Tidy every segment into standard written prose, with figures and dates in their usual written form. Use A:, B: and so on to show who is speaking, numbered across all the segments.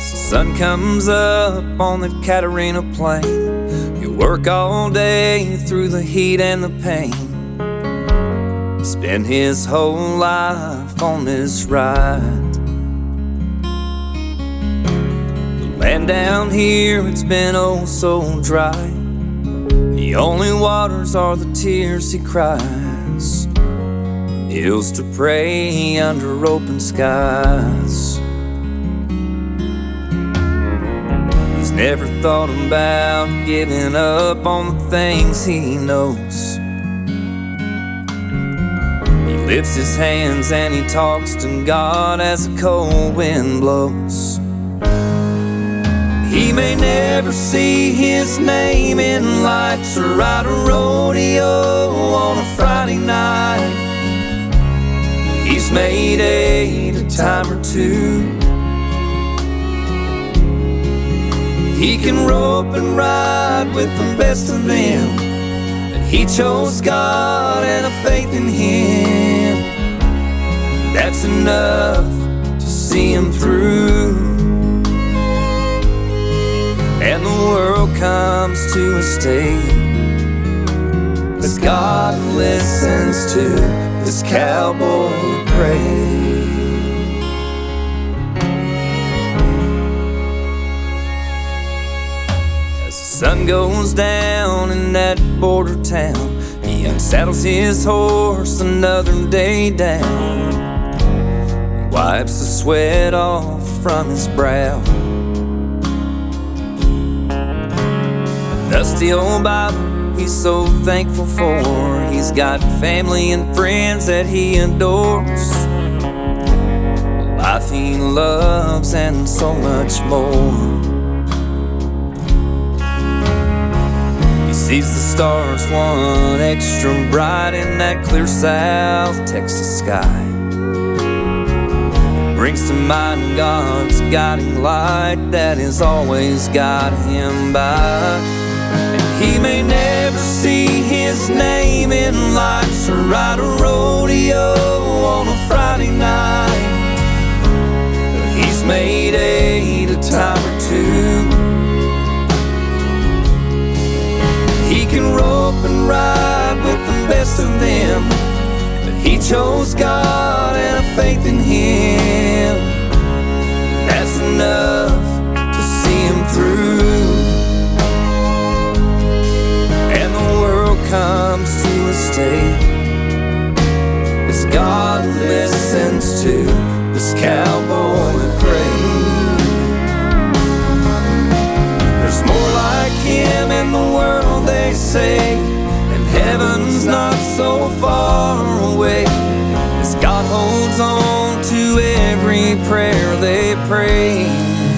A: Sun comes up on the Catarina Plain. You work all day through the heat and the pain. Spend his whole life on this ride. The land down here, it's been oh so dry. The only waters are the tears he cries. Hills to pray under open skies. Never thought about giving up on the things he knows. He lifts his hands and he talks to God as the cold wind blows. He may never see his name in lights or ride a rodeo on a Friday night. He's made a time or two. He can rope and ride with the best of them, but he chose God and a faith in Him. That's enough to see him through. And the world comes to a state, but God listens to this cowboy pray. Sun goes down in that border town. He unsaddles his horse, another day down. Wipes the sweat off from his brow. A dusty old Bible he's so thankful for. He's got family and friends that he adores, a life he loves and so much more. Sees the stars one extra bright in that clear South Texas sky. Brings to mind God's guiding light that has always got him by. And he may never see his name in lights or ride a rodeo on a Friday night, but he's made a time or two. He can rope and ride with the best of them, but he chose God and a faith in Him. That's enough to see him through. And the world comes to a state as God listens to this cowboy pray. There's more like him in the world, they say, and heaven's not so far away, as God holds on to every prayer they pray.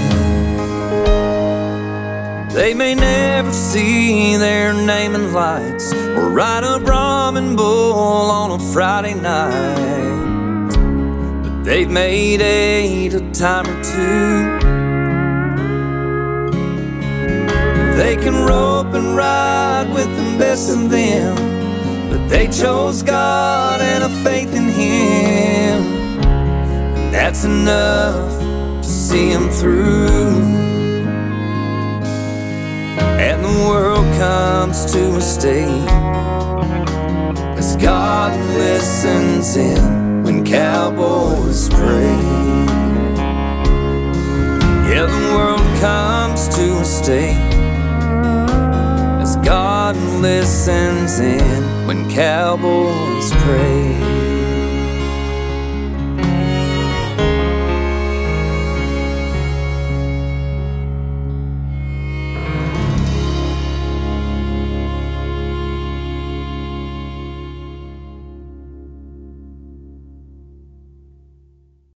A: They may never see their name in lights or ride a Brahmin bull on a Friday night, but they've made a time or two. They can rope and ride with the best of them, but they chose God and a faith in Him. And that's enough to see him through. And the world comes to a state as God listens in when cowboys pray. Yeah, the world comes to a state as God listens in when cowboys pray.